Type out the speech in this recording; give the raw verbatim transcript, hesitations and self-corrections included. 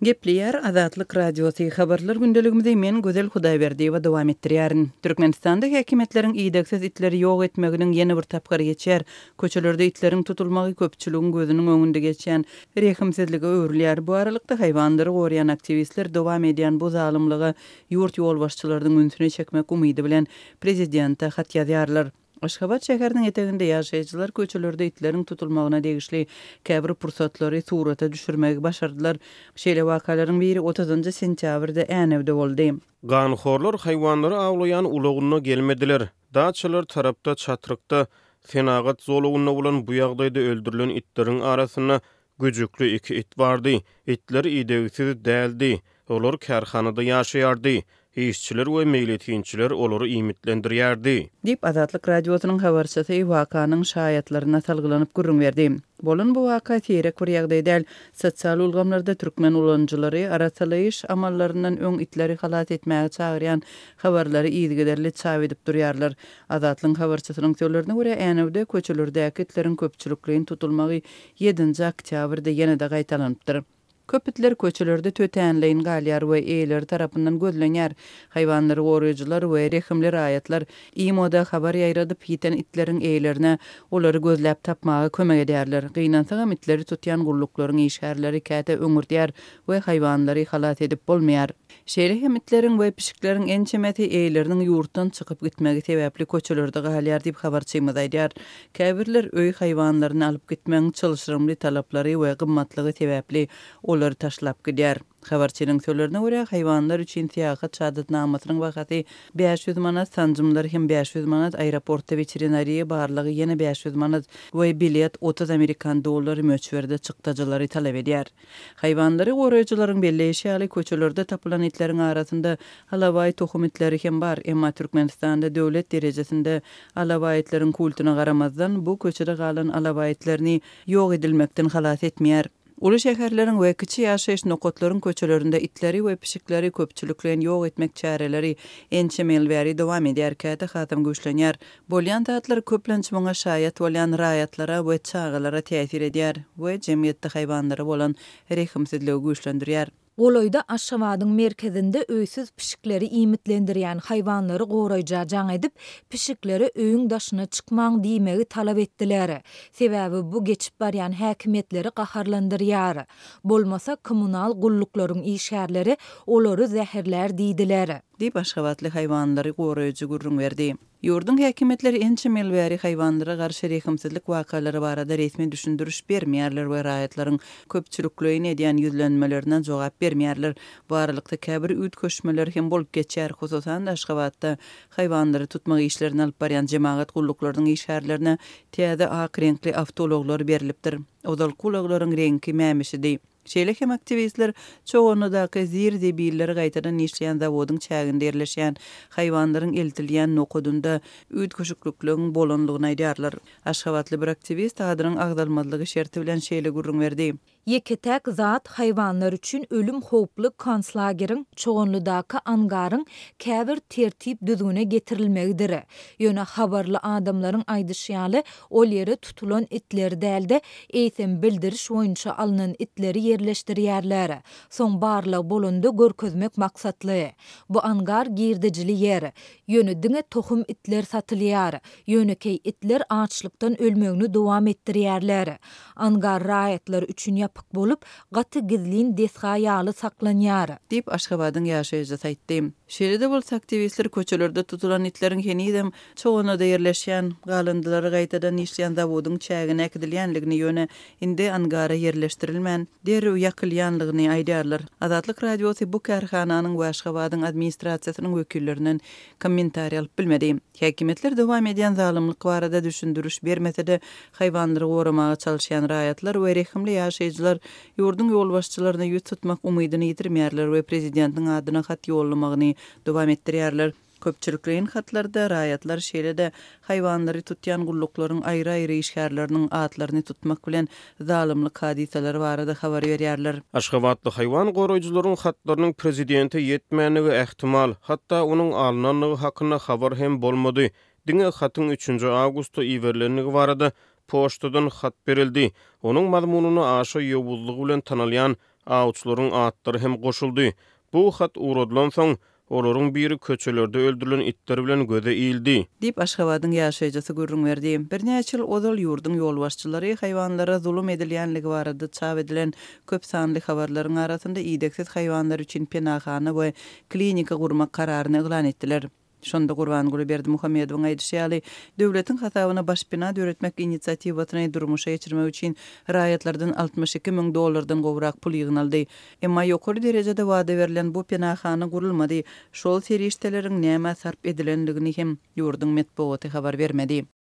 Gepleyer Azatlyk Radiosu habarlar gündeligimizde men Gözel Hudaýberdiýewa dowam etdirýärin. Türkmenistanda häkimetleriň iýdeksiz itleri ýok etmeginiň ýene bir tapgary geçer. Köçelerde itleriň tutulmagy köpçüligiň gözüniň öňünde geçen rehimsizligi öwrülýär. Bu aralykda haýwandary goraýan aktivistler dowam edýän bu zalymlygy ýurt ýol başçylarynyň ünsüne çekmek umydy bilen prezidente hat ýazýarlar. Aşgabat şäheriniň eteginde ýaşaýjylar köçelerde itleriň tutulmagyna degişli käbir pursatlary surata düşürmegi başardylar. Şeýle wakalaryň biri otuzynjy sentýabrda Änewde boldy. Ganhorlar haýwanlary awlayan ulagyna gelmediler. Daçylar tarapda çatrykda senagat zolugyna bolan bu ýagdaýda öldürilen itleriň arasyna güjükli iki it bardy. Itler iýdegisiz däldi. Olar kärhanada ýaşaýardy. Işçiler we meýletinçiler olary iýmitlendirýärdi. Dip Azatlyk Radiosynyň habarçysy wakanyň şaýatlaryna salgylanyp gürrüň berdi. Bolan bu waka terek bir ýagdaýda sosial ulgamlarda türkmen ulanjylary araçylyş amallaryndan öň itleri halat etmäge çagyrýan habarlary ýygyderli çap edip durýarlar. Azatlyň habarçysynyň söýlerine görä Änewde köçelerdäki itleriň köpçülikligiň tutulmagy ýedinji oktýabrda ýene-de gaýtalanypdyr. Köpütler köçelerde tötänleýin galýar we eýler tarapyndan gözlenýär. Haýwanlary goraýjylar we rehimli raýatlar ýa-da habar ýaýradyp ýiten itleriň eýlerine olary gözläp tapmagy kömek edýärler. Gynansa itleri tutýan gulluklaryň işgärleri käte öňürdýär we haýwanlary halat edip bolmaýar. Şeýle hem itlerin we pişikleriň en çemeti eýleriniň ýurtdan çykyp gitmegi sebäpli köçelerde galýar diýip habarçymyz aýdýar. Käbirler öý haýwanlaryny alyp gitmegiň çylşyrymly talaplary we gymmatlygy sebäpli olary taşlap gidýär. Habarçynyň söýlerine görä haýwanlar üçin tiýaga çadatnamasynyň wagty beş yüz manat, sanjymlar hem beş yüz manat, aeroportda veterinariýa barlygy ýene beş yüz manat we bilet otuz amerikan dollary möçberde çykdajylary talap edýär. Haýwanlary goraýjylaryň belleşi ýaly köçelerde tapylan itleriň arasynda alabaý tohum itleri hem bar. Emma Türkmenistanda döwlet derejesinde alabaý itleriň kulturyna garamazdan bu köçede galan alabaý itlerini ýok edilmekden halat etmeýär. Ulu şäherleriň we kiçi ýaşaýyş nokotlaryň köçelerinde itleri we pişikleri köpçüliklerini ýok etmek çäreleri ençemel bäri dowam edýär. Käte hatam güýçlenýär. Bolýan tatlar köplençe maňa şaýat bolýan raýatlara we çagalara täsir edýär we jemgyýetde haýwanlara bolan rehimsizligi güýçlendirýär. Goloyda Aşgabatyň merkezinde öýsüz pişikleri iýmitlendirýän haýwanlary goraýja jaň edip, pişikleri öýüň daşyna çykmaň diýmegi talap etdiler. Sebäbi bu geçip barýan häkimetleri gaharlandyrýar. Bolmasa kommunal gulluklaryň işgärleri olary zäherler diýdiler. Diýip Aşgabatly haýwanlary goraýjy gürrüň berdi. Ýurdun häkimetleri ençemel bäri haýwanlara garşy rehimsizlik wakalary barada resmi düşündürüş bermeýärler we raýatlaryň köpçülikligine edýän ýüzlenmelerinden jogap bermeýärler. Bu aralykda käbir üýt köşmeler hem bolup geçýär, hususan Aşgabatda haýwanlary tutmak işlerini alyp barýan jemaat gulluklarının işgärlerine täze ak renkli awtologlar berilipdir. Odal gulluklaryň rengi mämişidi. Şeýle hem aktivistler çoğunludaky zir debilleri gaýtadan işleýän zawodyň çäginde ýerleşýän haýwanlaryň eltilýän nokudunda üýt köşüklükligiň bolanlygyny aýdýarlar. Aşgabatly bir aktivist adyryň agdalmadylygy şerti bilen şeýle gürrüň berdi. Yeketek zat haýwanlar üçin ölüm howply konslageriň çoğunludaky angaryň käbir tertip düzgüne getirilmegidir. Ýöne habarly adamlaryň aýdyşýaly ol ýere tutulan itler dälde eýsem bildiriş boýunça alynan itleri yerleşdirýärler. Soň barlyk bolundy görkezmek maksatly. Bu angar girdijili ýer. Ýöne diňe tohum itler satylýar. Ýönekey itler açlykdan ölmegini dowam etdirýärler. Angar raýatlar üçin ýapyk bolup, gaty gizlin desga ýaly saklanýar. Diýip Aşgabatyň ýaşaýjysy aýtdy. Şeýle bolsa aktivistler köçelerde tutulan itleriň henidem çoğunyda ýerleşýän galındylary gaýtadan işleýän zawodyň çägine ekdilýänligini ýöne indi angara yerleşdirilmän derrew ýakylýanlygyny aýdýarlar. Azatlyk Radiosu bu kärhananyň we Aşgabatyň administrasiýasynyň wekillerinden kommentariýa alyp bilmedi. Häkimetler dowam edýän zalymlyk barada düşündürüş bermese-de haýwanlary goramaga çalyşýan raýatlar we rehimli ýaşaýjylar ýurdun ýol başçylaryna ýüz tutmak umydyny ýitirmeýärler we prezidentiň adyna hat ýollamagyny dowam etdirýärler. Köpçülikligiň hatlarda raýatlar şeýle-de haýwanlary tutýan gulluklaryň aýry-aýry işgärleriniň atlaryny tutmak bilen zalymlyk hadiseleri barada habar berýärler. Aşgabatly haýwan goraýjylaryň hatlarynyň prezidente ýetmänligi ähtimal, hatda onuň alnanlygy hakyna habar hem bolmady. Diňe hatyň üçünji awgustda iýerlenligi barada poçtadan hat berildi. Onuň mazmununy aşa ýowuzlygy bilen tanalýan awçlaryň atları hem goşuldy. Bu hat uğradylan soň olaryň biri köçelerde öldürilen itler bilen göze iýildi. Dip Aşgabatyň ýaşaýjysy gürrüň berdi. Bir näçe ýyl ozal ýurdun ýolbaşçylary haýwanlara zulum edilýänligi barada çap edilen köp sanly habarlaryň arasynda iýdeksiz haýwanlar üçin penahana we klinika gurmak kararyny eglan etdiler. Şonda Gurbanguli Berdimuhammedowyň aýdýşýaly, döwletiň hasabyna başpina döretmek inisiatiwatyny durmuşa geçirmek üçin raýatlardan altmış iki miň dollardan gowrak pul ýygnaldy. Emma ýokary derejede wada berilen bu penahana gurulmady. Şol serişdeleriň näme sarp edilendigini hem ýurdun metbuaty habar bermedi.